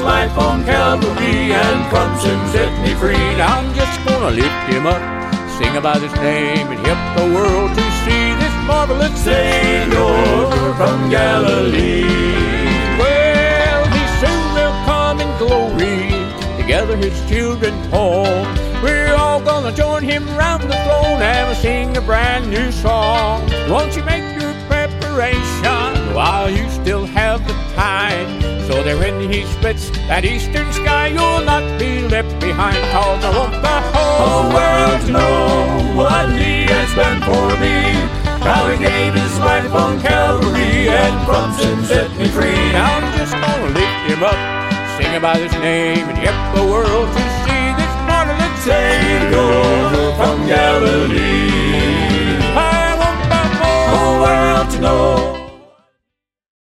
life on Calvary, and from sin set me free. Now I'm just gonna lift him up, sing about his name, and help the world to see this marvelous Savior from Galilee. Well, he soon will come in glory, together his children home. We're all gonna join him round the throne and sing a brand new song. Won't you make your preparation while you still have the time, so that when he splits that eastern sky, you'll not be left behind. Cause I want the whole world to know what he has done for me, how he gave his life on Calvary, and from sin set me free. Now I'm just gonna lift him up, sing about his name, and help the world